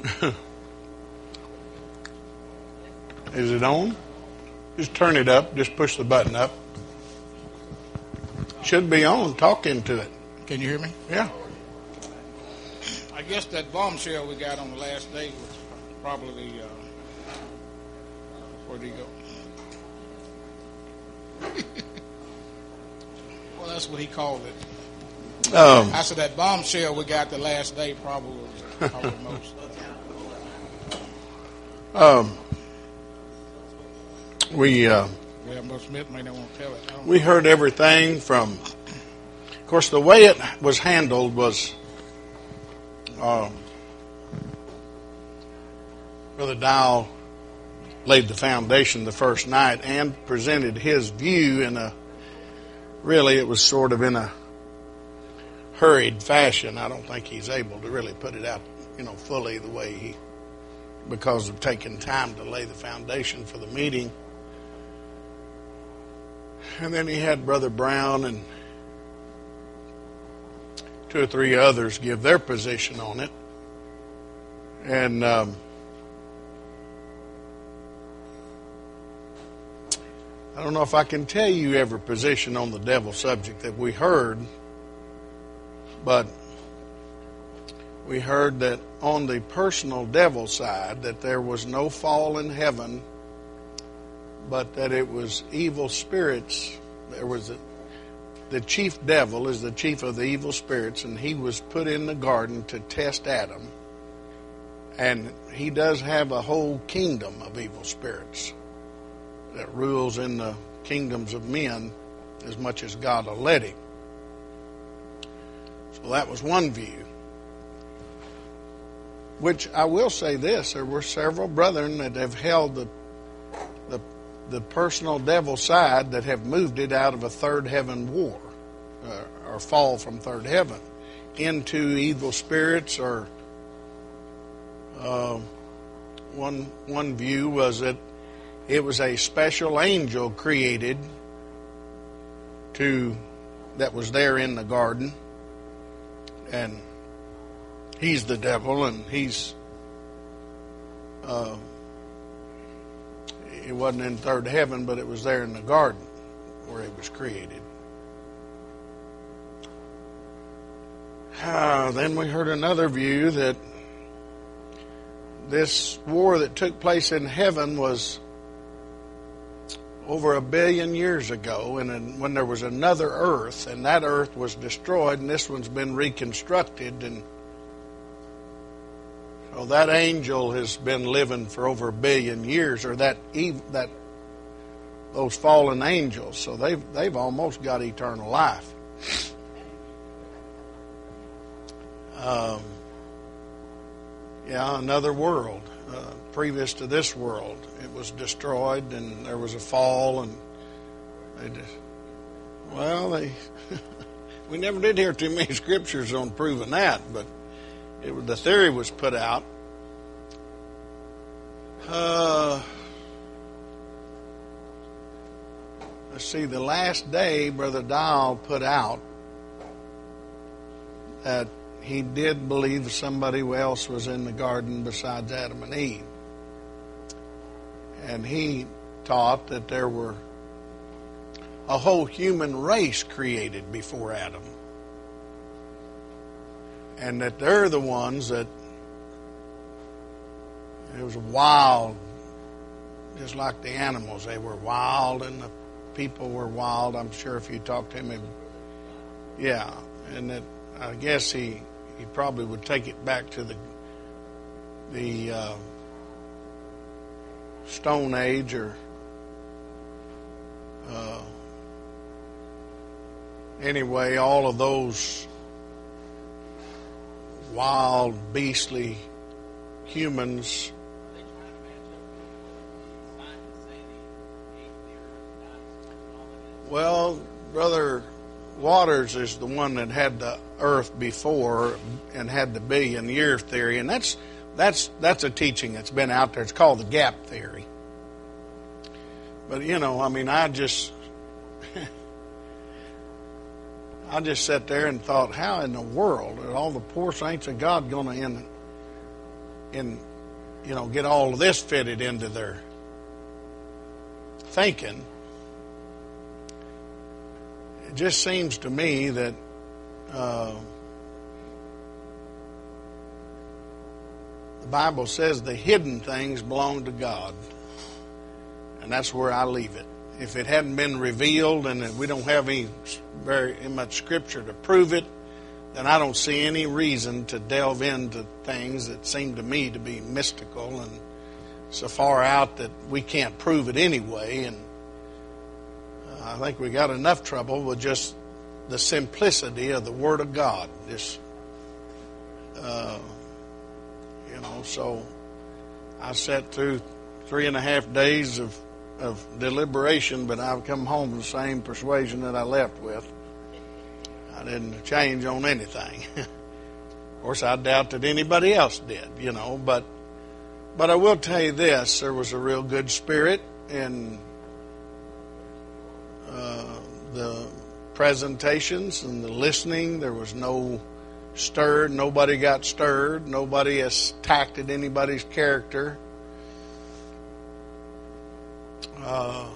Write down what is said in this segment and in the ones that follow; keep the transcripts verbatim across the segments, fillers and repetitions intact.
Is it on? Just turn it up. Just push the button up. Should be on. Talk into it. Can you hear me? Yeah. I guess that bombshell we got on the last day was probably, uh, where'd he go? Well, that's what he called it. Um, I said that bombshell we got the last day probably was probably most. Um, we uh, Well, Mister Smith may not want to tell it. I don't we know. heard everything from. Of course, the way it was handled was. Um, Brother Dial laid the foundation the first night and presented his view in a. Really, it was sort of in a hurried fashion. I don't think he's able to really put it out, you know, fully the way he, because of taking time to lay the foundation for the meeting. And then he had Brother Brown and two or three others give their position on it. And um, I don't know if I can tell you every position on the devil subject that we heard, but we heard that on the personal devil side that there was no fall in heaven, but that it was evil spirits. There was a, the chief devil is the chief of the evil spirits, and he was put in the garden to test Adam. And he does have a whole kingdom of evil spirits that rules in the kingdoms of men as much as God will let him. So that was one view. Which I will say this, there were several brethren that have held the the, the personal devil side that have moved it out of a third heaven war uh, or fall from third heaven into evil spirits or uh, one one view was that it was a special angel created to that was there in the garden, and he's the devil, and he's uh, it wasn't in third heaven, but it was there in the garden where it was created. Uh, then we heard another view that this war that took place in heaven was over a billion years ago, and when there was another earth, and that earth was destroyed, and this one's been reconstructed, and so that angel has been living for over a billion years, or that that those fallen angels, so they've they've almost got eternal life. Um, yeah, another world. Uh, previous to this world, it was destroyed, and there was a fall, and they just, well, they we never did hear too many scriptures on proving that, but it was, the theory was put out. Uh, let's see, the last day, Brother Dial put out that he did believe somebody else was in the garden besides Adam and Eve. And he taught that there were a whole human race created before Adam. And that they're the ones that it was wild, just like the animals. They were wild and the people were wild. I'm sure if you talked to him, he would, yeah. And that I guess he, he probably would take it back to the the uh, Stone Age or uh, anyway, all of those wild, beastly humans. Well, Brother Waters is the one that had the earth before and had the billion year theory, and that's that's that's a teaching that's been out there. It's called the gap theory. But you know, I mean, I just I just sat there and thought, how in the world are all the poor saints of God going to end in, you know, get all of this fitted into their thinking. It just seems to me that uh, the Bible says the hidden things belong to God. And that's where I leave it. If it hadn't been revealed and we don't have any very much scripture to prove it, then I don't see any reason to delve into things that seem to me to be mystical and so far out that we can't prove it anyway. And uh, I think we got enough trouble with just the simplicity of the Word of God. Just, uh, you know, so I sat through three and a half days of of deliberation, but I've come home with the same persuasion that I left with. I didn't change on anything. Of course, I doubt that anybody else did, you know, but but I will tell you this, there was a real good spirit in uh, the presentations and the listening. There was no stirred, nobody got stirred, nobody attacked at anybody's character. Uh,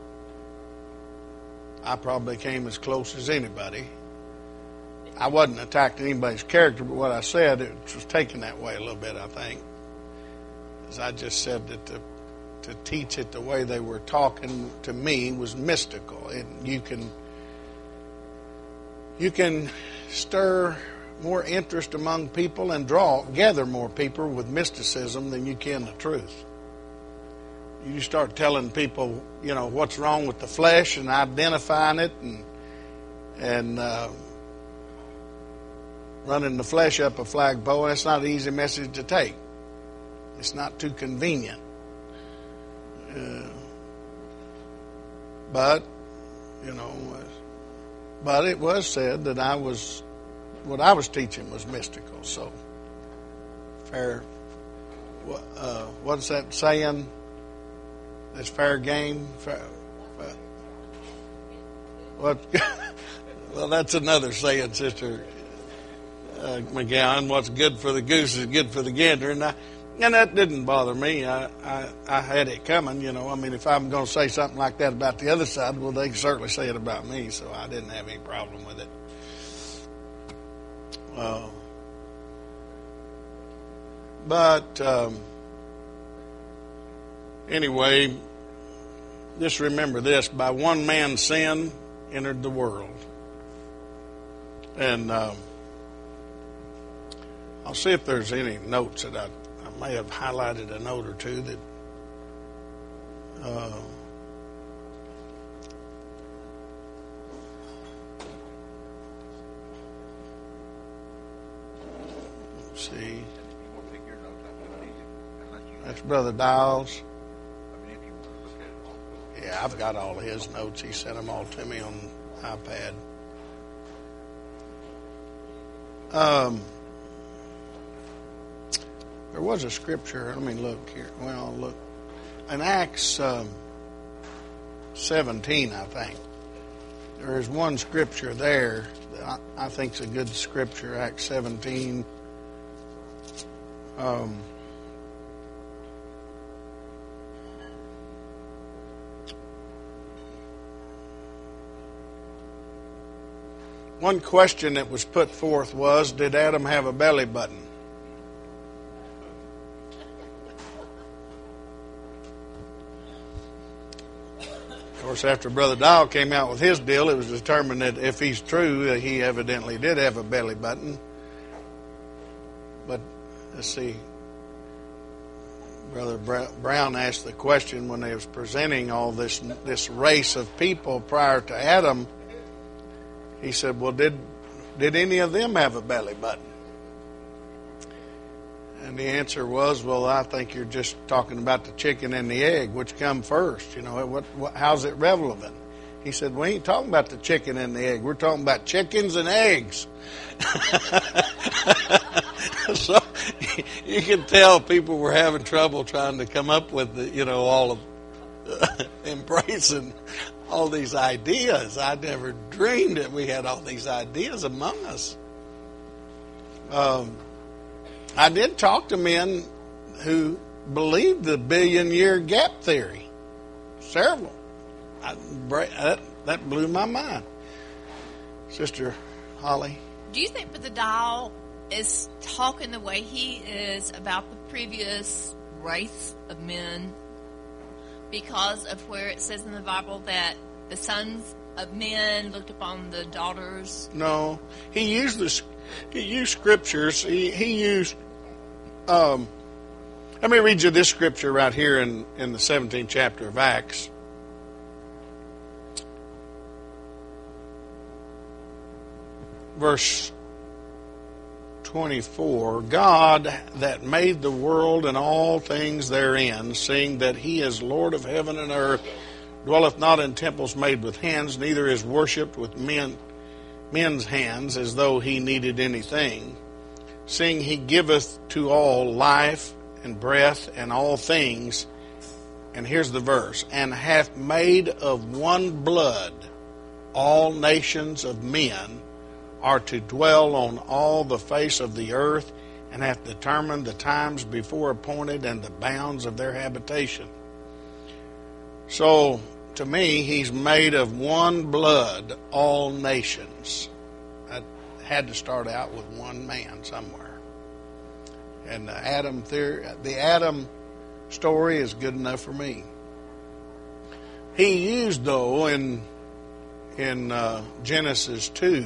I probably came as close as anybody. I wasn't attacking anybody's character, but what I said, it was taken that way a little bit, I think. As I just said that to, to teach it the way they were talking to me was mystical. It, you can you can stir more interest among people and draw, gather more people with mysticism than you can the truth. You start telling people, you know, what's wrong with the flesh and identifying it and and uh, running the flesh up a flagpole. That's not an easy message to take. It's not too convenient. Uh, but, you know, but it was said that I was, what I was teaching was mystical. So, fair, uh, what's that saying? It's fair game. Fair, fair. What? Well, that's another saying, Sister uh, McGowan. What's good for the goose is good for the gander, and I, and that didn't bother me. I, I, I had it coming, you know. I mean, if I'm going to say something like that about the other side, well, they can certainly say it about me. So I didn't have any problem with it. Uh, but. Um, Anyway, just remember this. By one man's sin entered the world. And um, I'll see if there's any notes that I, I may have highlighted a note or two that uh, let's see. That's Brother Dials. Yeah, I've got all of his notes. He sent them all to me on iPad. Um, there was a scripture. Let me look here. Well, look. In Acts um, seventeen, I think, there is one scripture there that I, I think is a good scripture, Acts seventeen. Um, One question that was put forth was, did Adam have a belly button? Of course, after Brother Dial came out with his deal, it was determined that if he's true, that he evidently did have a belly button. But, let's see, Brother Brown asked the question when they was presenting all this this race of people prior to Adam. He said, well, did did any of them have a belly button? And the answer was, well, I think you're just talking about the chicken and the egg. Which come first? You know, what, what, how's it relevant? He said, we ain't talking about the chicken and the egg. We're talking about chickens and eggs. So you can tell people were having trouble trying to come up with, the, you know, all of uh, embracing all these ideas. I never dreamed that we had all these ideas among us. Um, I did talk to men who believed the billion-year gap theory. Several. I, that, that blew my mind. Sister Holly? Do you think Brother Dial is talking the way he is about the previous race of men because of where it says in the Bible that the sons of men looked upon the daughters? No. He used this, he used scriptures. He, he used... Um, let me read you this scripture right here in, in the seventeenth chapter of Acts. Verse twenty-four, God that made the world and all things therein, seeing that he is Lord of heaven and earth, dwelleth not in temples made with hands, neither is worshipped with men, men's hands, as though he needed anything, seeing he giveth to all life and breath and all things. And here's the verse, and hath made of one blood all nations of men are to dwell on all the face of the earth, and hath determined the times before appointed and the bounds of their habitation. So, to me, he's made of one blood all nations. I had to start out with one man somewhere. And the Adam theory, the Adam story is good enough for me. He used, though, in in uh, Genesis two,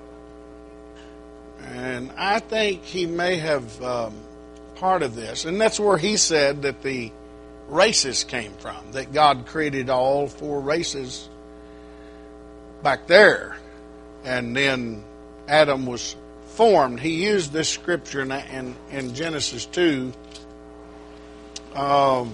and I think he may have um, part of this. And that's where he said that the races came from, that God created all four races back there. And then Adam was formed. He used this scripture in, in, in Genesis two. Um,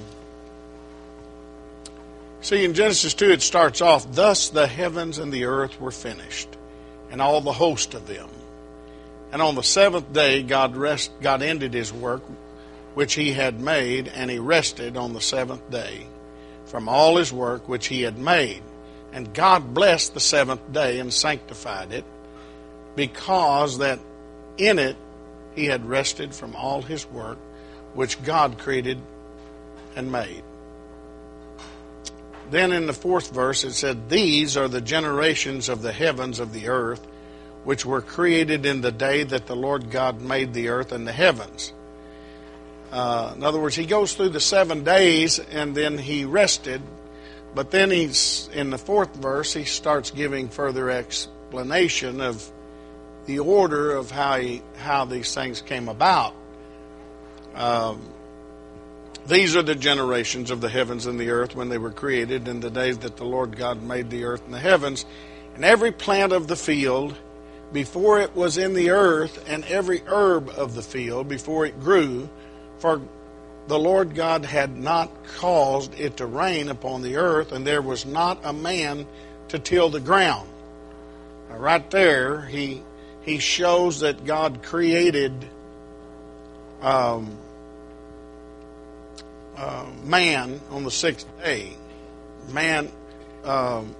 see, in Genesis two it starts off, thus the heavens and the earth were finished, and all the host of them. And on the seventh day, God rest, God ended his work, which he had made, and he rested on the seventh day from all his work which he had made. And God blessed the seventh day and sanctified it, because that in it he had rested from all his work which God created and made. Then in the fourth verse it said, these are the generations of the heavens of the earth, which were created in the day that the Lord God made the earth and the heavens. Uh, in other words, he goes through the seven days and then he rested. But then he's in the fourth verse, he starts giving further explanation of the order of how he, how these things came about. Um, these are the generations of the heavens and the earth when they were created in the days that the Lord God made the earth and the heavens, and every plant of the field before it was in the earth, and every herb of the field before it grew, for the Lord God had not caused it to rain upon the earth, and there was not a man to till the ground. Now, right there, he he shows that God created um, uh, man on the sixth day. Man. Um,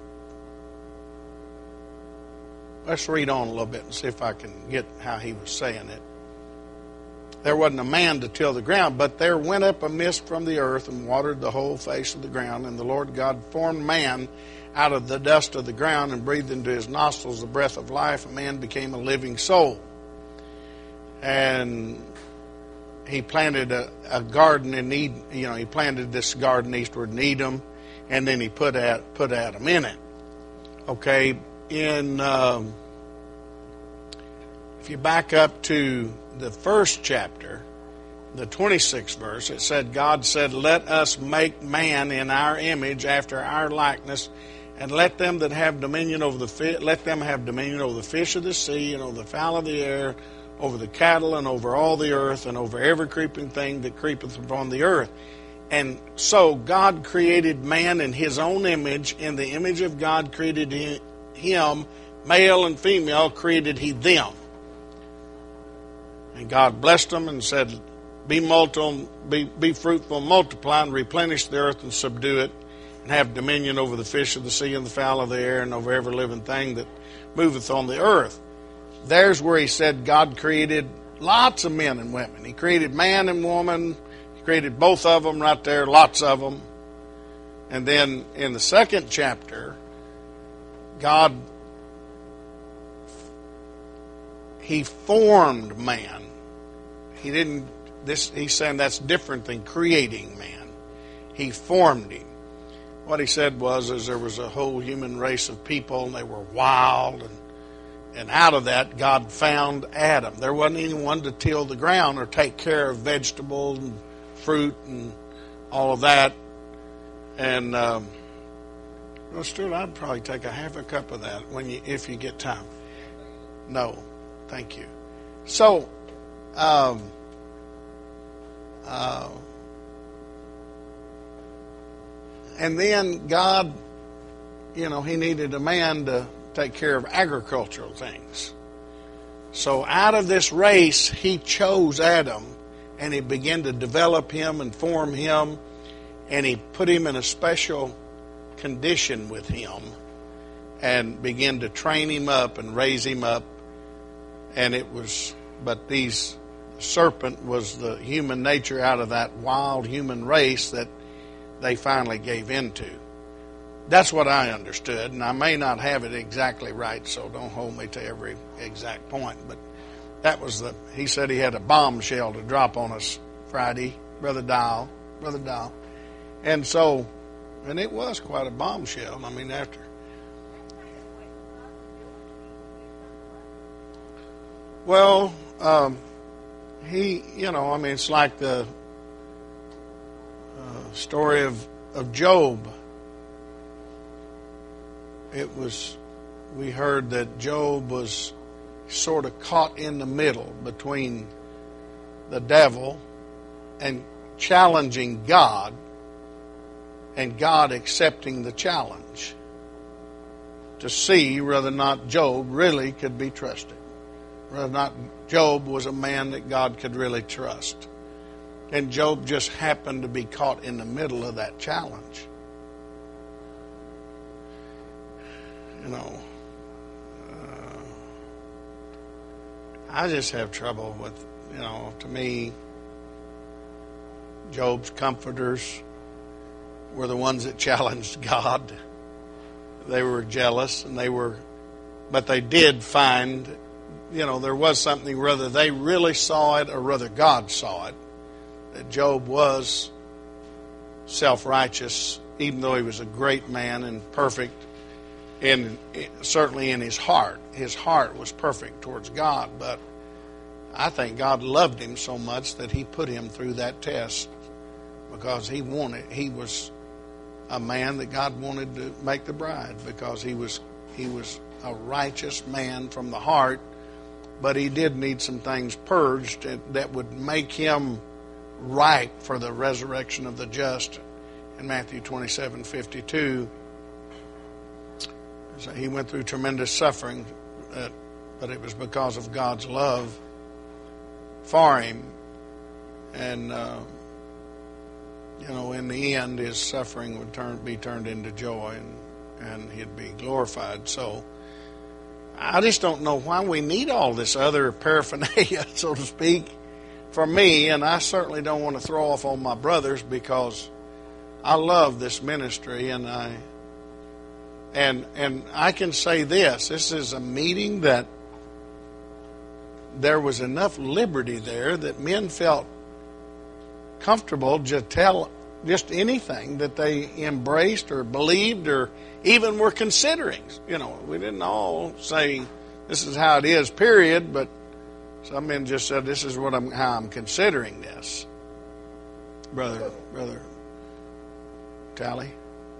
Let's read on a little bit and see if I can get how he was saying it. There wasn't a man to till the ground, but there went up a mist from the earth and watered the whole face of the ground. And the Lord God formed man out of the dust of the ground and breathed into his nostrils the breath of life, and man became a living soul. And he planted a, a garden in Eden. You know, he planted this garden eastward in Edom, and then he put Ad, put Adam in it. Okay. In um, if you back up to the first chapter, the twenty-sixth verse, it said, God said, let us make man in our image after our likeness, and let them that have dominion over the fi- let them have dominion over the fish of the sea, and over the fowl of the air, over the cattle, and over all the earth, and over every creeping thing that creepeth upon the earth. And so God created man in his own image. In the image of God created him. Him, male and female, created he them. And God blessed them and said, be, multi, be, be fruitful, multiply, and replenish the earth and subdue it, and have dominion over the fish of the sea and the fowl of the air, and over every living thing that moveth on the earth. There's where he said God created lots of men and women. He created man and woman. He created both of them right there, lots of them. And then in the second chapter, God, He formed man. He didn't, this, he's saying that's different than creating man. He formed him. What he said was, is there was a whole human race of people, and they were wild, and and out of that, God found Adam. There wasn't anyone to till the ground or take care of vegetables and fruit and all of that. And um, well, Stuart, I'd probably take a half a cup of that when you, if you get time. No, thank you. So, um, uh, and then God, you know, He needed a man to take care of agricultural things. So out of this race, He chose Adam, and He began to develop him and form him, and He put him in a special condition with him and began to train him up and raise him up. And it was, but these, the serpent was the human nature out of that wild human race that they finally gave into. That's what I understood, and I may not have it exactly right, so don't hold me to every exact point. But that was the, he said he had a bombshell to drop on us Friday, Brother Dial, Brother Dial. And so, and it was quite a bombshell. I mean, after. Well, um, he, you know, I mean, it's like the uh, story of, of Job. It was, we heard that Job was sort of caught in the middle between the devil and challenging God, and God accepting the challenge to see whether or not Job really could be trusted, whether or not Job was a man that God could really trust. And Job just happened to be caught in the middle of that challenge. You know, uh, I just have trouble with, you know, to me, Job's comforters were the ones that challenged God. They were jealous, and they were, but they did find, you know, there was something, whether they really saw it or whether God saw it, that Job was self-righteous, even though he was a great man and perfect. And certainly in his heart, his heart was perfect towards God. But I think God loved him so much that He put him through that test, because he wanted, he was a man that God wanted to make the bride, because he was he was a righteous man from the heart. But he did need some things purged that would make him ripe for the resurrection of the just. In Matthew twenty-seven fifty-two. So he went through tremendous suffering, uh, but it was because of God's love for him. And, uh, you know, in the end, his suffering would turn, be turned into joy, and, and he'd be glorified. So I just don't know why we need all this other paraphernalia, so to speak, for me. And I certainly don't want to throw off on my brothers, because I love this ministry, and I... And and I can say this, this is a meeting that there was enough liberty there that men felt comfortable to tell just anything that they embraced or believed or even were considering. You know, we didn't all say this is how it is, period, but some men just said this is what I'm how I'm considering this. Brother, Brother Tally.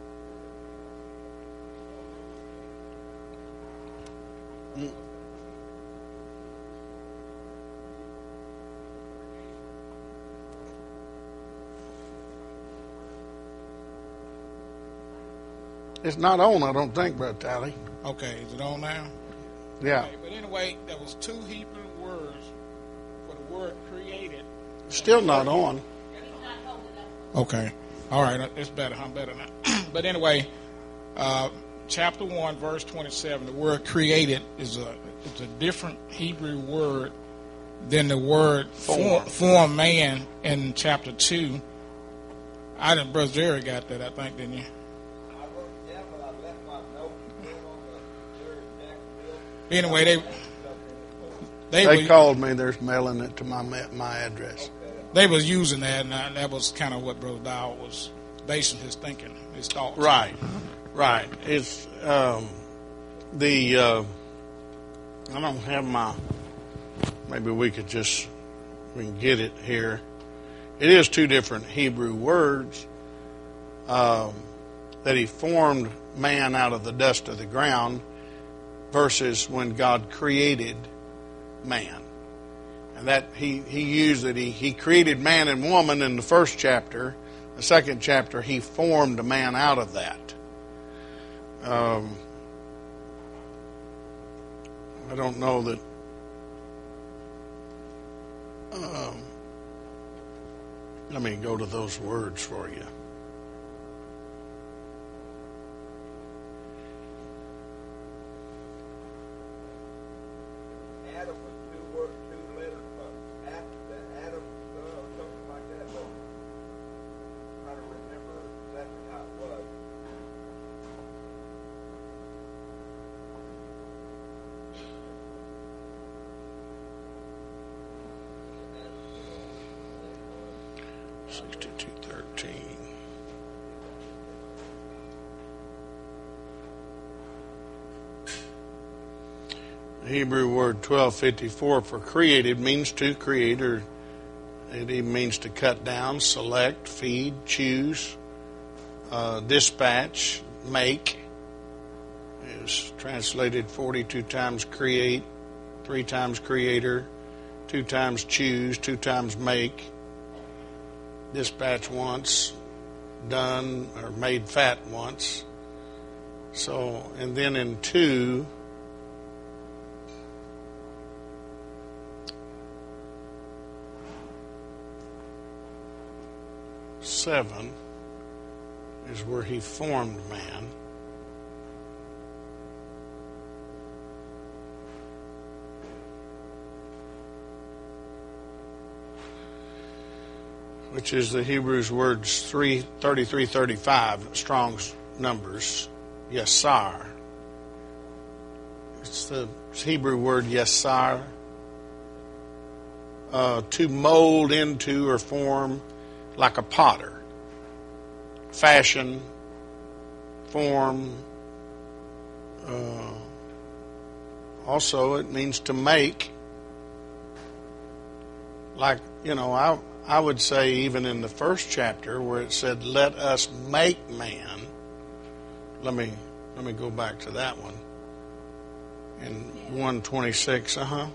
It's not on, I don't think, Brother Tally. Okay, is it on now? Yeah. Okay, but anyway, there was two Hebrew words for the word created. Still not on. Okay. All right, it's better. I'm better now. But anyway, uh, chapter one, verse twenty-seven, the word created is a, it's a different Hebrew word Then the word form, form man in chapter two. I didn't, Brother Jerry got that, I think, didn't you? I wrote down, but I left my notes on the Jerry Jacksonville. Anyway, they They, they, they were, called me. They're mailing it to my my address. they was using that, and I, that was kind of what Brother Dow was basing his thinking, his thoughts. Right, right. It's um, the. Uh, I don't have my. Maybe we could just we can get it here. It is two different Hebrew words. Um, that He formed man out of the dust of the ground, versus when God created man. And that he, he used it. He, he created man and woman in the first chapter. The second chapter, He formed a man out of that. Um, I don't know that. Um, let me go to those words for you. Adam was two word, two letters, but after Adam uh, or something like that. But I'm trying to remember exactly how it was. sixty-two thirteen. The Hebrew word twelve fifty-four for created means to create, or it even means to cut down, select, feed, choose, uh, dispatch, make. It was translated forty-two times create, three times creator, two times choose, two times make, dispatch once, done or made fat once. So, and then in two, seven is where He formed man. Which is the Hebrews words three thirty-three thirty-five, Strong's numbers, yasar. It's the Hebrew word yasar, uh, to mold into or form like a potter. Fashion, form. Uh, also, it means to make. Like, you know, I... I would say even in the first chapter where it said, let us make man. Let me let me go back to that one. In one twenty-six, uh-huh.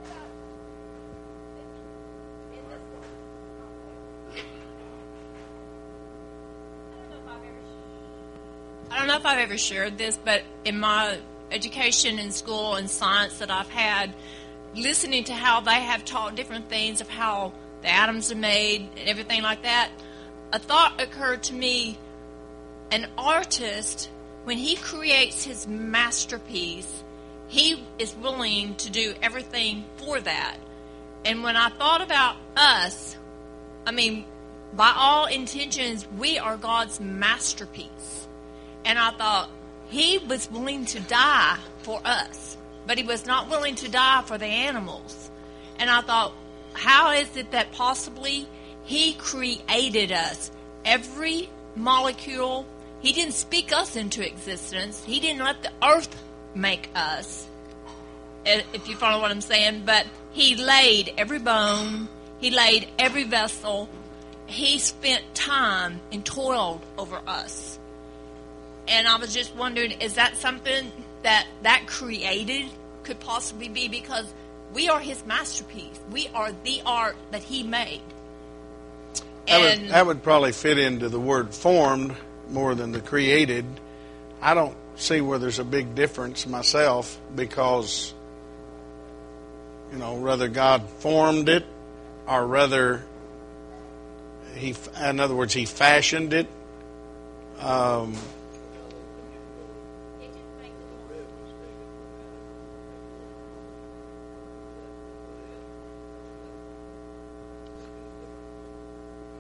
I don't know if I've ever shared this, but in my education in school and science that I've had, listening to how they have taught different things of how the atoms are made and everything like that, a thought occurred to me. An artist, when he creates his masterpiece, he is willing to do everything for that. And when I thought about us, I mean, by all intentions, we are God's masterpiece. And I thought, He was willing to die for us, but He was not willing to die for the animals. And I thought, how is it that possibly He created us? Every molecule, He didn't speak us into existence. He didn't let the earth make us, if you follow what I'm saying. But He laid every bone. He laid every vessel. He spent time and toiled over us. And I was just wondering, is that something that that created could possibly be? Because we are His masterpiece. We are the art that He made. That And would, that would probably fit into the word formed more than the created. I don't see where there's a big difference myself, because, you know, whether God formed it or whether He, in other words, He fashioned it. Um,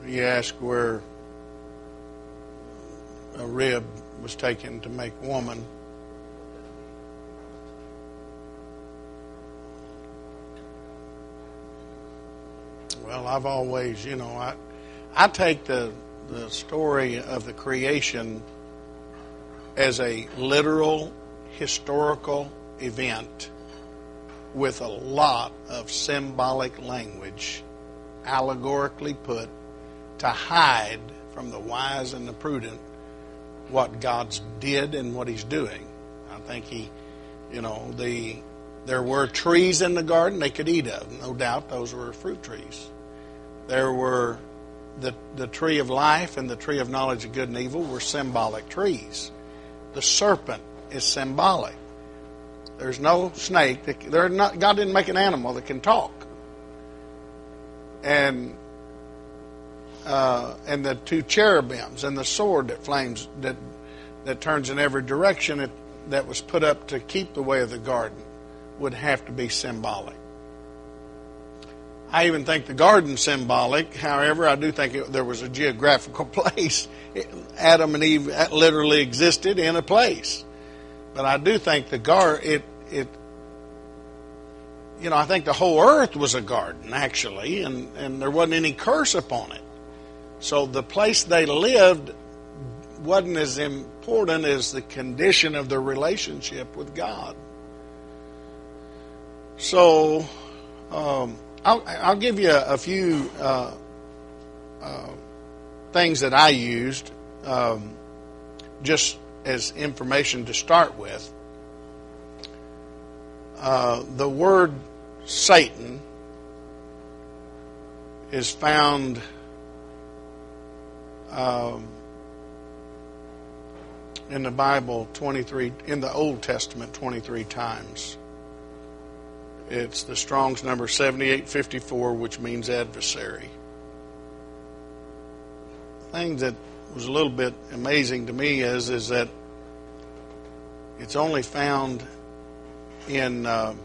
You ask where a rib was taken to make woman. Well, I've always, you know, I I take the the story of the creation as a literal, historical event with a lot of symbolic language, allegorically put, to hide from the wise and the prudent what God's did and what He's doing. I think He, you know, the there were trees in the garden they could eat of. No doubt those were fruit trees. There were the the tree of life and the tree of knowledge of good and evil were symbolic trees. The serpent is symbolic. There's no snake. That, they're not, God didn't make an animal that can talk. And uh, and the two cherubims and the sword that flames that that turns in every direction it, that was put up to keep the way of the garden would have to be symbolic. I even think the garden's symbolic. However, I do think it, there was a geographical place. Adam and Eve literally existed in a place. But I do think the garden, it, it, you know, I think the whole earth was a garden, actually, and, and there wasn't any curse upon it. So the place they lived wasn't as important as the condition of their relationship with God. So, um, I'll, I'll give you a, a few uh, uh, things that I used um, just as information to start with. Uh, the word Satan is found um, in the Bible twenty-three, in the Old Testament twenty-three times. It's the Strong's number seventy-eight fifty-four, which means adversary. The thing that was a little bit amazing to me is, is that it's only found in uh,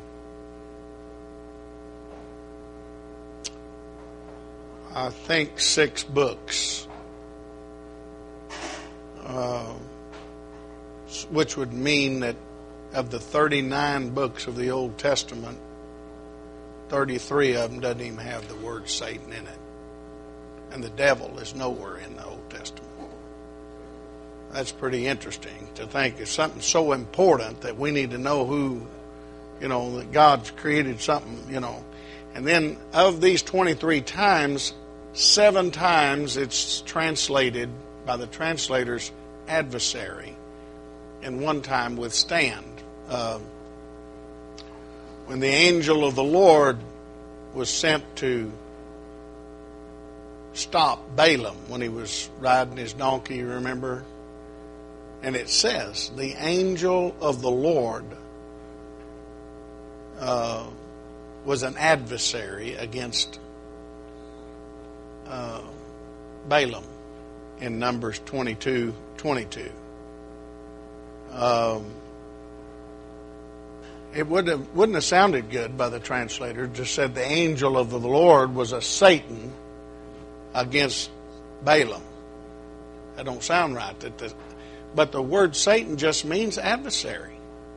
I think six books, uh, which would mean that of the thirty-nine books of the Old Testament, thirty-three of them doesn't even have the word Satan in it. And the devil is nowhere in the Old Testament. That's pretty interesting to think it's something so important that we need to know who, you know, that God's created something, you know. And then of these twenty-three times, seven times it's translated by the translators adversary, and one time withstand. Uh, when the angel of the Lord was sent to stop Balaam when he was riding his donkey, you remember? And it says, the angel of the Lord uh, was an adversary against uh, Balaam in Numbers twenty-two twenty-two. Um, it wouldn't have, wouldn't have sounded good by the translator. It just said the angel of the Lord was a Satan against Balaam. That don't sound right. That the, but the word Satan just means adversary.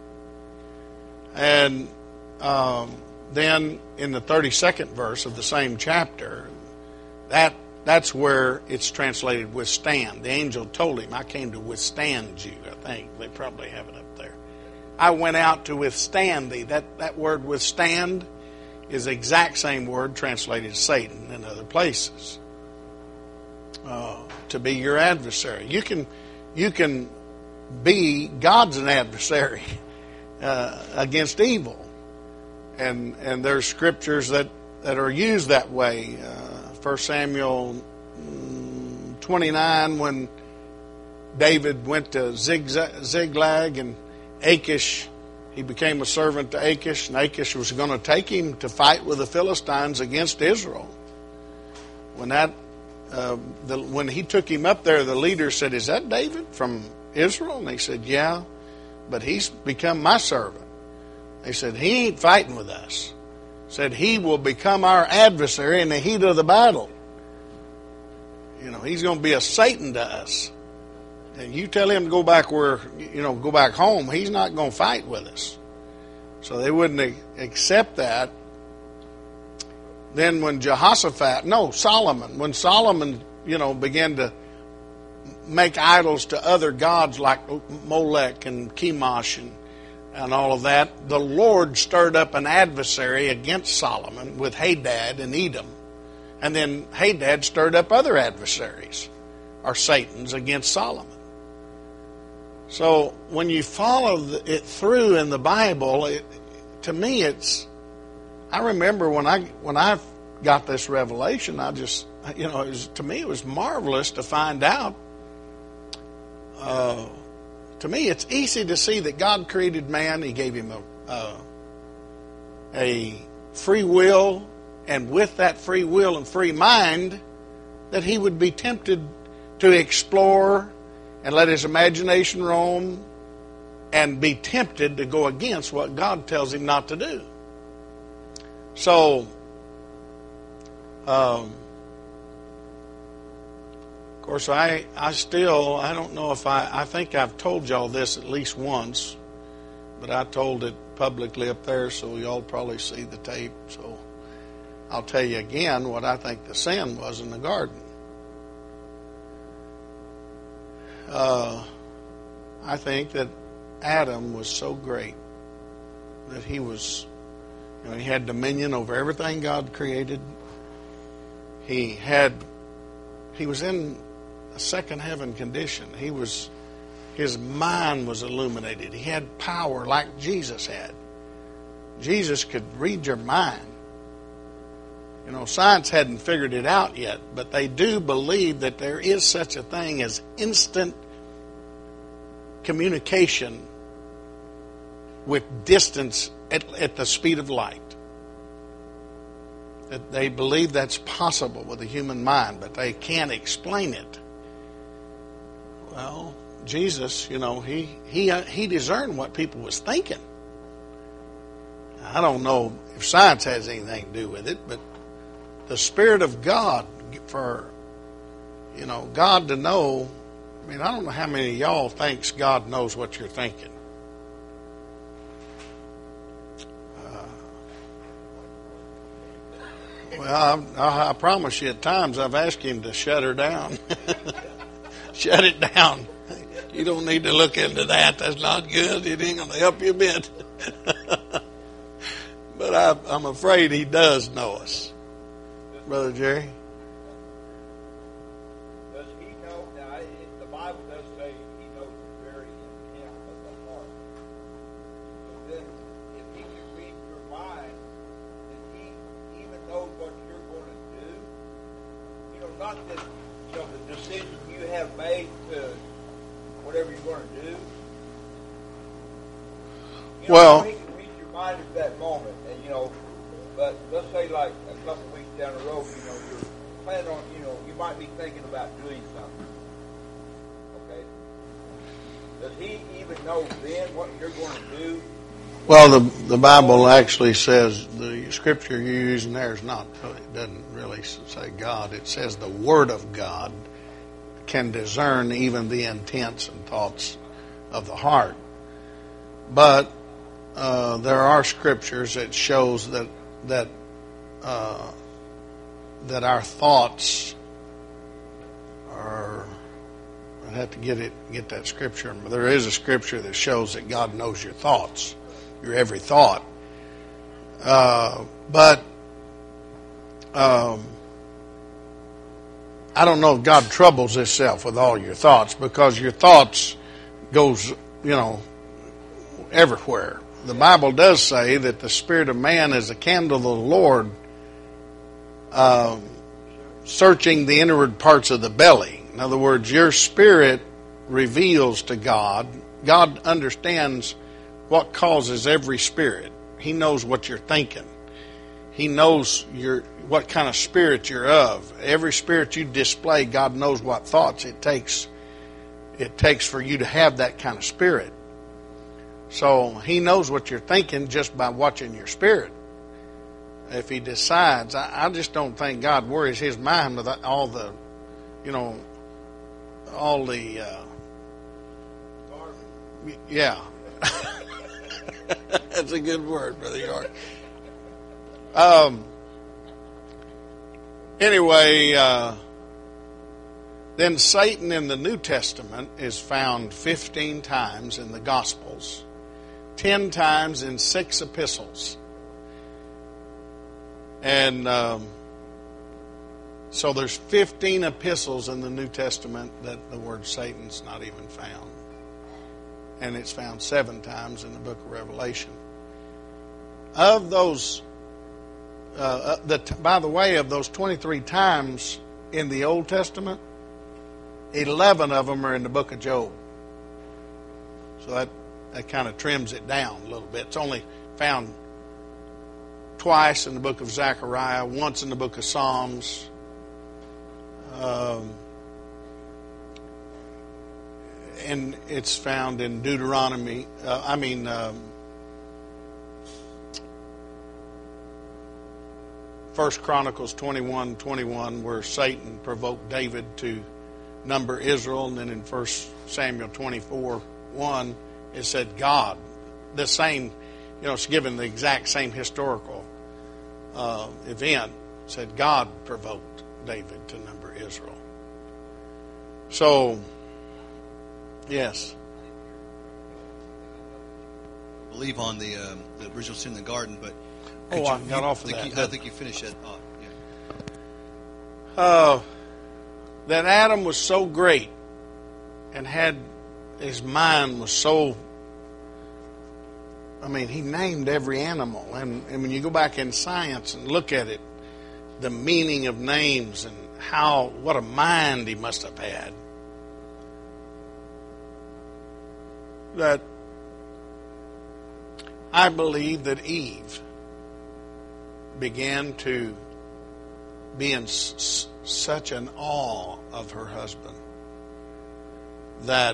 And um, then in the thirty-second verse of the same chapter, that that's where it's translated withstand. The angel told him, I came to withstand you. I think they probably have it up there. I went out to withstand thee. That, that word withstand is the exact same word translated Satan in other places. Uh, to be your adversary. You can you can be God's an adversary uh, against evil. And and there's scriptures that, that are used that way. Uh, First Samuel twenty-nine, when David went to Ziklag and Achish, he became a servant to Achish, and Achish was going to take him to fight with the Philistines against Israel. When that, uh, the, when he took him up there, the leader said, "Is that David from Israel?" And they said, "Yeah, but he's become my servant." They said, "He ain't fighting with us." Said he will become our adversary in the heat of the battle. You know, he's going to be a Satan to us. And you tell him to go back where, you know, go back home, he's not going to fight with us. So they wouldn't accept that. Then when Jehoshaphat, no, Solomon, when Solomon, you know, began to make idols to other gods like Molech and Chemosh and, and all of that, the Lord stirred up an adversary against Solomon with Hadad and Edom. And then Hadad stirred up other adversaries, or Satans, against Solomon. So when you follow it through in the Bible, it, to me it's, I remember when I when I got this revelation, I just, you know, it was, to me it was marvelous to find out. Uh, to me, it's easy to see that God created man. He gave him a, uh, a free will, and with that free will and free mind, that he would be tempted to explore and let his imagination roam and be tempted to go against what God tells him not to do. So, um, of course, I, I still, I don't know if I, I think I've told y'all this at least once, but I told it publicly up there, so y'all probably see the tape. So I'll tell you again what I think the sin was in the garden. Uh, I think that Adam was so great that he was, you know, he had dominion over everything God created. He had, he was in a second heaven condition. He was, his mind was illuminated. He had power like Jesus had. Jesus could read your mind. You know, science hadn't figured it out yet, but they do believe that there is such a thing as instant communication with distance at, at the speed of light. That they believe that's possible with the human mind, but they can't explain it. Well, Jesus, you know, he he he discerned what people was thinking. I don't know if science has anything to do with it, but the Spirit of God, for, you know, God to know, I mean, I don't know how many of y'all thinks God knows what you're thinking. Uh, well, I, I promise you at times I've asked him to shut her down. Shut it down. You don't need to look into that. That's not good. It ain't going to help you a bit. But I, I'm afraid he does know us. Brother Jerry? Does he know? Now, it, the Bible does say he knows the very intent of the heart. But then, if he can read your mind, then he even knows what you're going to do. You know, not that, you know, the decision you have made to whatever you're going to do. You know, well, he can read your mind at that moment, and you know. But let's say like a couple weeks down the road, you know, you're planning on, you know, you might be thinking about doing something. Okay? Does he even know then what you're going to do? Well, the the Bible actually says, the scripture you're using there is not, it doesn't really say God. It says the Word of God can discern even the intents and thoughts of the heart. But uh, there are scriptures that shows that that uh, that our thoughts are. I'd have to get it get that scripture. But there is a scripture that shows that God knows your thoughts, your every thought. Uh, but um, I don't know if God troubles Himself with all your thoughts, because your thoughts goes, you know, everywhere. The Bible does say that the spirit of man is a candle of the Lord, uh, searching the inward parts of the belly. In other words, your spirit reveals to God. God understands what causes every spirit. He knows what you're thinking. He knows your what kind of spirit you're of. Every spirit you display, God knows what thoughts it takes. It takes for you to have that kind of spirit. So He knows what you're thinking just by watching your spirit. If He decides, I, I just don't think God worries His mind with all the you know, all the, uh, yeah. That's a good word, Brother York. Um, anyway, uh, then Satan in the New Testament is found fifteen times in the Gospels, ten times in six epistles. And um, so there's fifteen epistles in the New Testament that the word Satan's not even found. And it's found seven times in the book of Revelation. Of those, uh, the, by the way, of those twenty-three times in the Old Testament, eleven of them are in the book of Job. So that, that kind of trims it down a little bit. It's only found twice in the book of Zechariah, once in the book of Psalms. Um, and it's found in Deuteronomy, uh, I mean, um, First Chronicles twenty-one twenty-one, where Satan provoked David to number Israel, and then in First Samuel twenty-four one, it said God. The same, you know, it's given the exact same historical uh, event. It said God provoked David to number Israel. So, yes. I believe on the, um, the original sin in the garden, but oh, you, I got you, off of think that. You, I think you finished that thought. Yeah. Uh, that Adam was so great and had his mind was so, I mean, he named every animal. And, and when you go back in science and look at it, the meaning of names and how, what a mind he must have had. That I believe that Eve began to be in s- such an awe of her husband that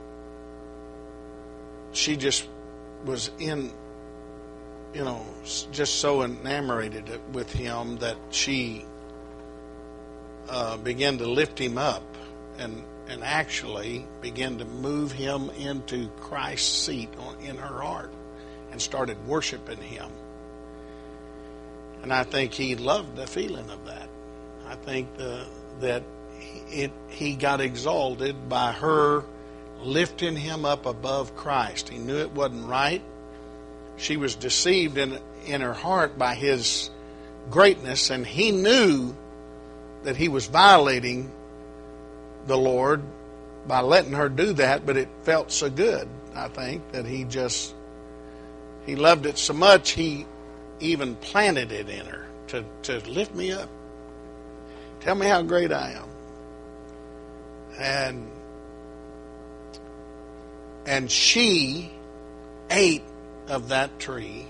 she just was in, you know, just so enamored with him that she uh, began to lift him up and and actually began to move him into Christ's seat on, in her heart and started worshiping him. And I think he loved the feeling of that. I think the, that it, he got exalted by her lifting him up above Christ. He knew it wasn't right. She was deceived in, in her heart by his greatness, and he knew that he was violating the Lord by letting her do that, but it felt so good, I think, that he just, he loved it so much, he even planted it in her to, to lift me up. Tell me how great I am. And and she ate of that tree,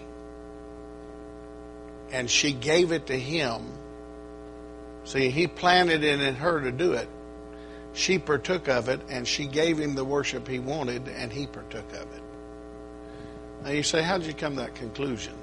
and she gave it to him. See, he planted it in her to do it. She partook of it, and she gave him the worship he wanted, and he partook of it. Now you say, how did you come to that conclusion?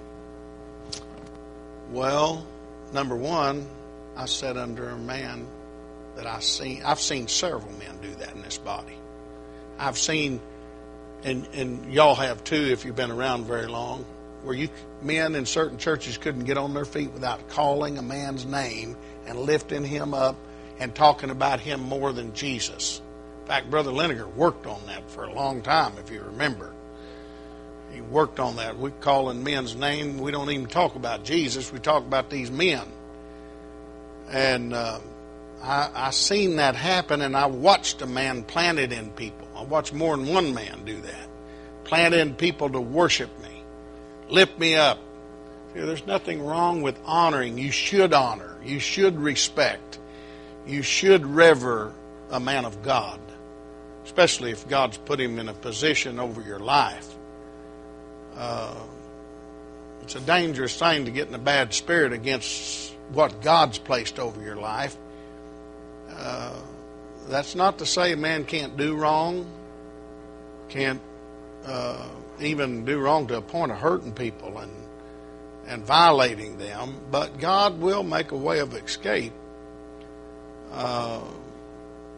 Well, number one, I sat under a man that I seen. I've seen several men do that in this body. I've seen, and and y'all have too if you've been around very long, where you men in certain churches couldn't get on their feet without calling a man's name and lifting him up and talking about him more than Jesus. In fact, Brother Liniger worked on that for a long time, if you remember. He worked on that. We call in men's name. We don't even talk about Jesus. We talk about these men. And uh, I, I seen that happen, and I watched a man plant it in people. I watched more than one man do that. Plant in people to worship me. Lift me up. See, there's nothing wrong with honoring. You should honor. You should respect. You should revere a man of God, especially if God's put him in a position over your life. Uh, it's a dangerous thing to get in a bad spirit against what God's placed over your life. Uh, that's not to say a man can't do wrong, can't uh, even do wrong to a point of hurting people and and violating them, but God will make a way of escape. Uh,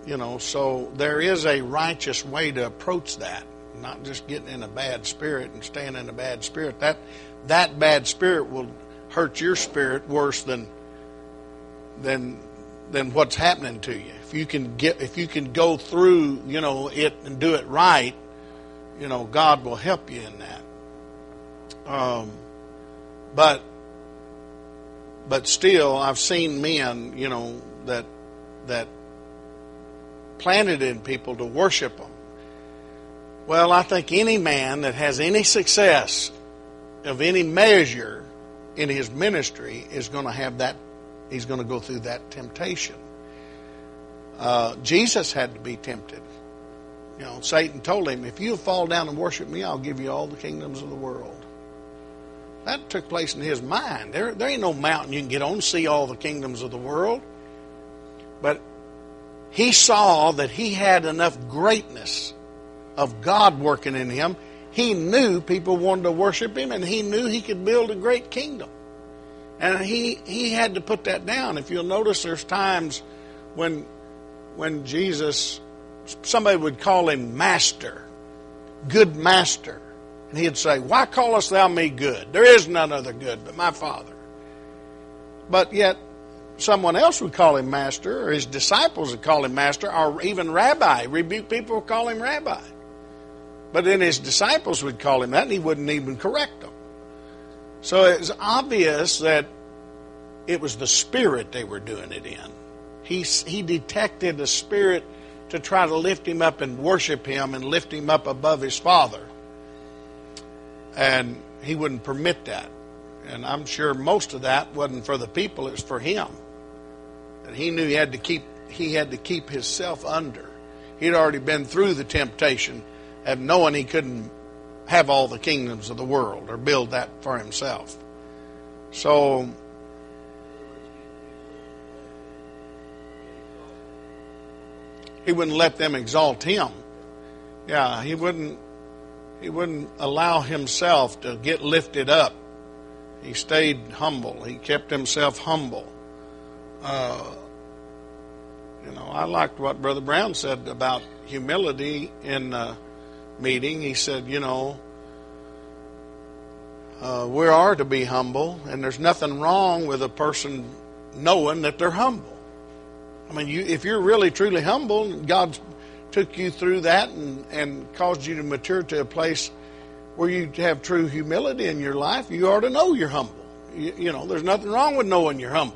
You know, so there is a righteous way to approach that, not just getting in a bad spirit and staying in a bad spirit. That that bad spirit will hurt your spirit worse than than than what's happening to you. If you can get, if you can go through, you know, it and do it right, you know, God will help you in that. Um, but but still, I've seen men, you know, that that. planted in people to worship them. Well, I think any man that has any success of any measure in his ministry is going to have that, he's going to go through that temptation. Uh, Jesus had to be tempted. You know, Satan told him, if you fall down and worship me, I'll give you all the kingdoms of the world. That took place in his mind. There, there ain't no mountain you can get on and see all the kingdoms of the world. But he saw that he had enough greatness of God working in him. He knew people wanted to worship him, and he knew he could build a great kingdom. And he he had to put that down. If you'll notice, there's times when when Jesus, somebody would call him master, good master. And he'd say, why callest thou me good? There is none other good but my Father. But yet, someone else would call him master, or his disciples would call him master, or even rabbi. Rebuke people would call him rabbi. But then his disciples would call him that, and he wouldn't even correct them. So it's obvious that it was the spirit they were doing it in. He, he detected the spirit to try to lift him up and worship him and lift him up above his Father. And he wouldn't permit that. And I'm sure most of that wasn't for the people, it was for him. And he knew he had to keep he had to keep himself under. He'd already been through the temptation of knowing he couldn't have all the kingdoms of the world or build that for himself. So he wouldn't let them exalt him. Yeah, he wouldn't he wouldn't allow himself to get lifted up. He stayed humble. He kept himself humble. Uh, you know, I liked what Brother Brown said about humility in the meeting. He said, you know, uh, we are to be humble, and there's nothing wrong with a person knowing that they're humble. I mean, you, if you're really truly humble, and God took you through that and, and caused you to mature to a place where you have true humility in your life, you ought to know you're humble. You, you know, there's nothing wrong with knowing you're humble.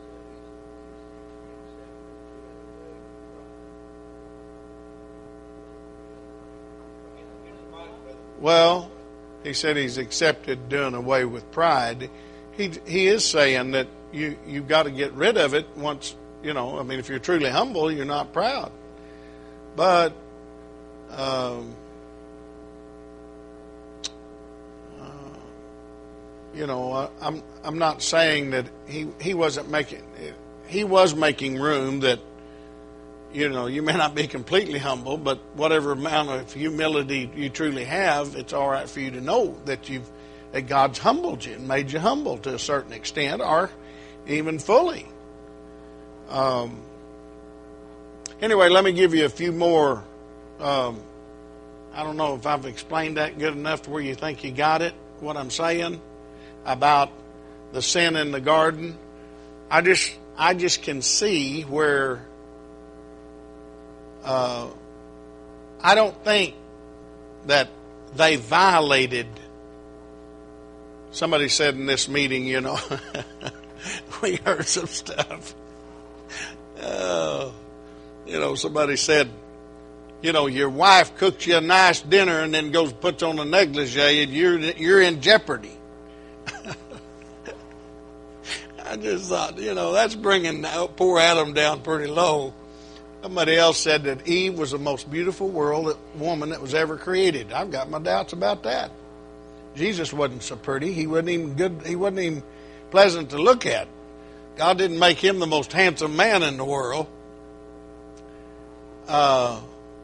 Well, he said he's accepted doing away with pride. He he is saying that you, you've got to get rid of it once, you know, I mean, if you're truly humble, you're not proud. But, um, uh, you know, I, I'm I'm not saying that he, he wasn't making, he was making room that, you know, you may not be completely humble, but whatever amount of humility you truly have, it's all right for you to know that you've that God's humbled you and made you humble to a certain extent, or even fully. Um, anyway, let me give you a few more. Um, I don't know if I've explained that good enough to where you think you got it, what I'm saying about the sin in the garden. I just, I just can see where uh, I don't think that they violated. Somebody said in this meeting, you know, we heard some stuff. Uh, you know, somebody said, you know, your wife cooks you a nice dinner and then goes and puts on a negligee and you're you're in jeopardy. I just thought, you know, that's bringing poor Adam down pretty low. Somebody else said that Eve was the most beautiful world woman that was ever created. I've got my doubts about that. Jesus wasn't so pretty. He wasn't even good. He wasn't even pleasant to look at. God didn't make him the most handsome man in the world. Uh,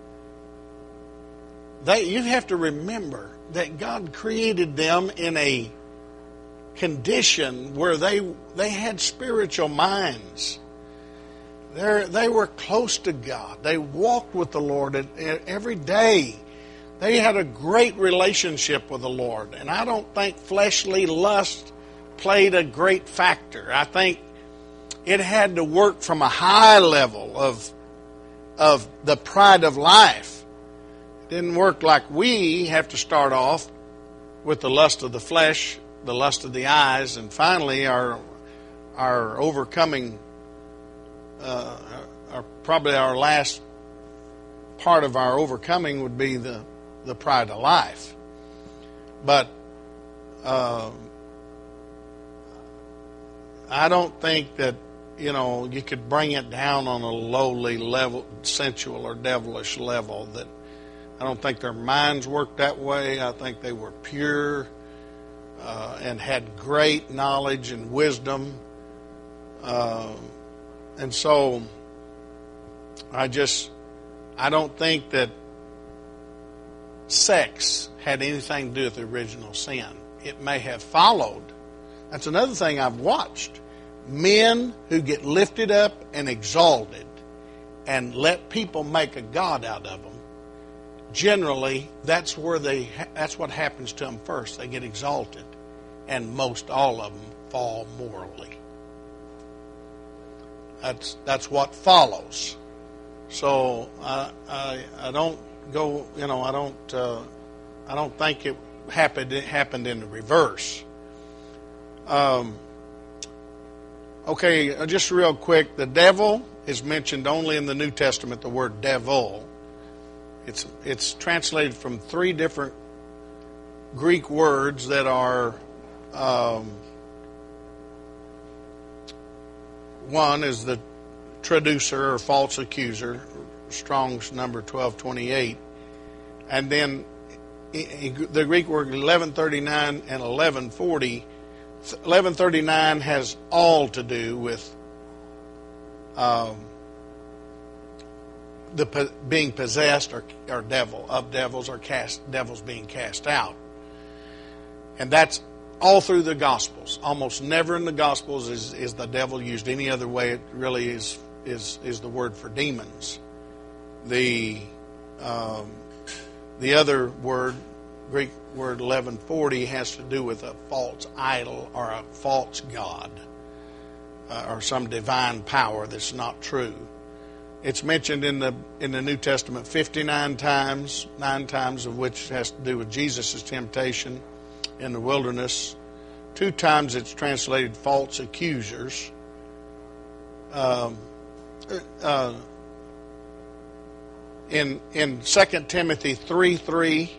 they, you have to remember that God created them in a condition where they they had spiritual minds. They're, they were close to God. They walked with the Lord every day. They had a great relationship with the Lord. And I don't think fleshly lust played a great factor. I think it had to work from a high level of, of the pride of life. It didn't work like we have to start off with the lust of the flesh, the lust of the eyes, and finally our our overcoming, uh, our, probably our last part of our overcoming would be the, the pride of life. But uh, I don't think that, you know, you could bring it down on a lowly level, sensual or devilish level. That I don't think their minds worked that way. I think they were pure uh, and had great knowledge and wisdom. Uh, and so I just, I don't think that sex had anything to do with the original sin. It may have followed. That's another thing I've watched. Men who get lifted up and exalted and let people make a god out of them, generally that's where they, that's what happens to them first. They get exalted, and most all of them fall morally. That's that's what follows. So I I, I don't go. You know I don't uh, I don't think it happened. It happened in the reverse. Um. Okay, just real quick. The devil is mentioned only in the New Testament. The word devil. It's it's translated from three different Greek words that are. Um, One is the traducer or false accuser, Strong's number twelve twenty-eight. And then the Greek word eleven thirty-nine and eleven forty. eleven thirty-nine has all to do with um, the being possessed or, or devil, of devils or cast devils being cast out. And that's all through the Gospels. Almost never in the Gospels is, is the devil used any other way. It really is is is the word for demons. The um, the other word, Greek word eleven forty, has to do with a false idol or a false god uh, or some divine power that's not true. It's mentioned in the in the New Testament fifty-nine times, nine times of which has to do with Jesus' temptation in the wilderness. Two times it's translated false accusers. Um, uh, in in Second Timothy three three,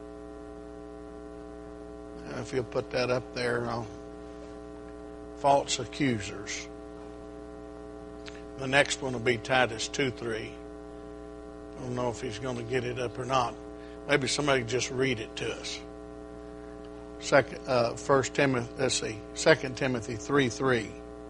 if you'll put that up there, uh, false accusers. The next one will be Titus two three. I don't know if he's going to get it up or not. Maybe somebody just read it to us. Second, uh, First Timothy. Let's see. Second Timothy three three.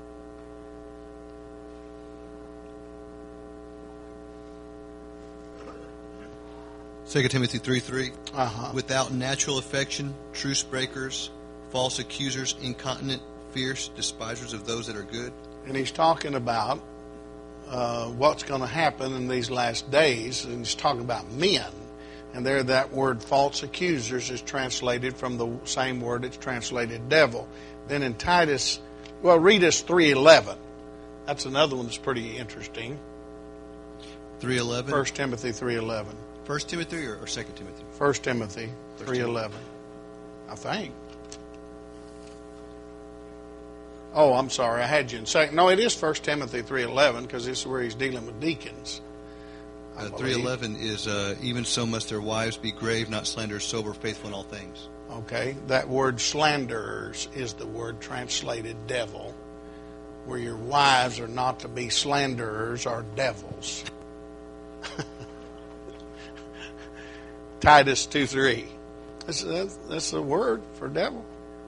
Second Timothy three three. Uh-huh. Without natural affection, truce breakers, false accusers, incontinent, fierce, despisers of those that are good. And he's talking about uh, what's going to happen in these last days, and he's talking about men. And there, that word false accusers is translated from the same word it's translated devil. Then in Titus, well, read us three eleven. That's another one that's pretty interesting. three eleven? First Timothy three eleven. First Timothy or, or Second Timothy? First Timothy three eleven, I think. Oh, I'm sorry, I had you in second. No, it is First Timothy three eleven because this is where he's dealing with deacons. Uh, three eleven is, uh, even so must their wives be grave, not slanderers, sober, faithful in all things. Okay, that word slanderers is the word translated devil, where your wives are not to be slanderers or devils. Titus two three. That's, that's, that's the word for devil.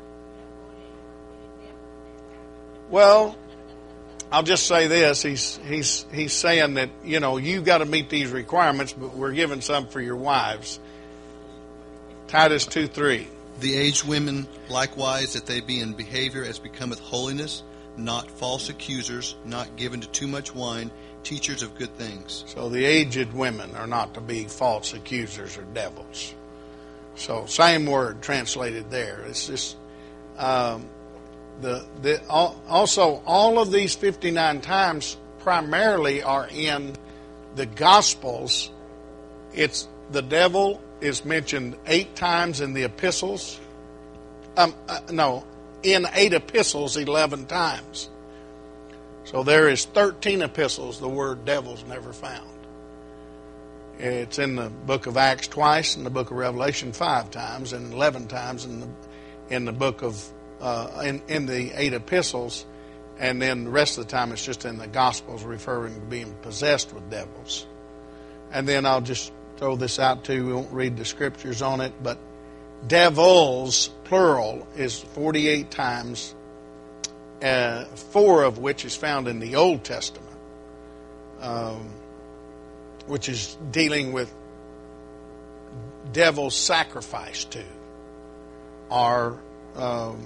Well, I'll just say this. He's he's he's saying that, you know, you got to meet these requirements, but we're giving some for your wives. Titus two three. The aged women likewise, that they be in behavior as becometh holiness, not false accusers, not given to too much wine, teachers of good things. So the aged women are not to be false accusers or devils. So same word translated there. It's just um, the the also all of these fifty-nine times primarily are in the Gospels. It's the devil is mentioned eight times in the epistles. Um, uh, no, in eight epistles, eleven times. So there is thirteen epistles the word devil's never found. It's in the book of Acts twice, in the book of Revelation five times, and eleven times in the in the book of uh, in in the eight epistles, and then the rest of the time it's just in the Gospels referring to being possessed with devils. And then I'll just throw this out too. We won't read the scriptures on it, but devils plural is forty-eight times, uh, four of which is found in the Old Testament. Um, which is dealing with devils sacrificed to, or um,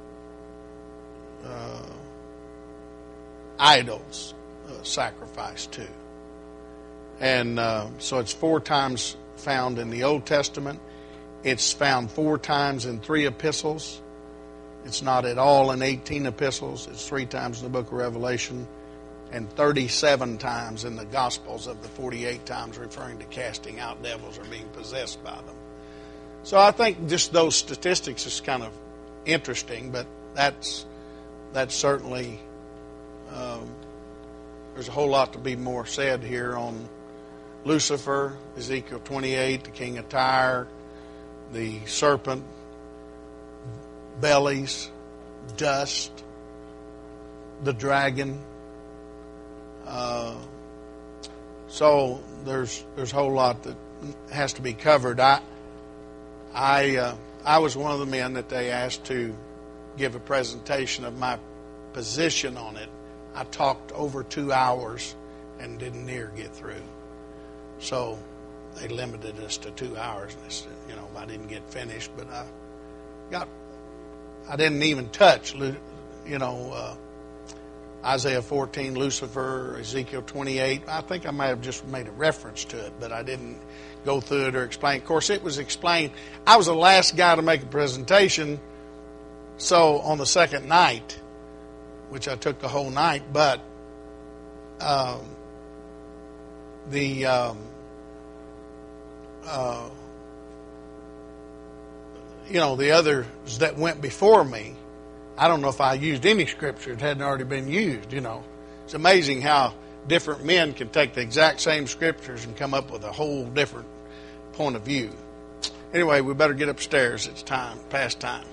uh, idols uh, sacrificed to. And uh, so it's four times found in the Old Testament. It's found four times in three epistles. It's not at all in eighteen epistles. It's three times in the book of Revelation, and thirty-seven times in the Gospels of the forty-eight times referring to casting out devils or being possessed by them. So I think just those statistics is kind of interesting, but that's that's certainly, um, there's a whole lot to be more said here on Lucifer, Ezekiel twenty-eight, the king of Tyre, the serpent, bellies, dust, the dragon. Uh, so there's there's a whole lot that has to be covered. I I uh, I was one of the men that they asked to give a presentation of my position on it. I talked over two hours and didn't near get through. So they limited us to two hours. And they said, you know, I didn't get finished, but I got I didn't even touch, you know. Uh, Isaiah fourteen, Lucifer, Ezekiel twenty-eight. I think I might have just made a reference to it, but I didn't go through it or explain. Of course, it was explained. I was the last guy to make a presentation, so on the second night, which I took the whole night, but um, the um, uh, you know, the others that went before me, I don't know if I used any scripture that hadn't already been used, you know. It's amazing how different men can take the exact same scriptures and come up with a whole different point of view. Anyway, we better get upstairs. It's time, past time.